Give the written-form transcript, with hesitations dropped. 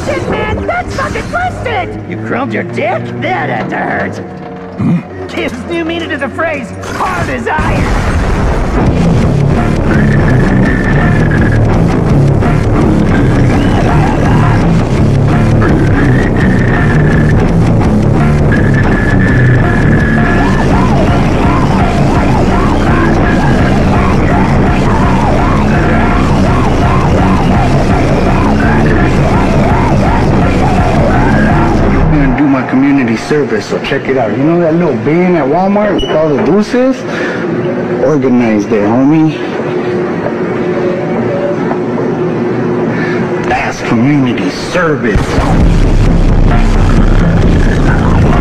Shit, man, that's fucking busted! You grilled your dick? That had to hurt. Gives new meaning to the phrase, hard as iron. Community service, so check it out. You know that little bin at Walmart with all the deuces? Organized there, homie. That's community service.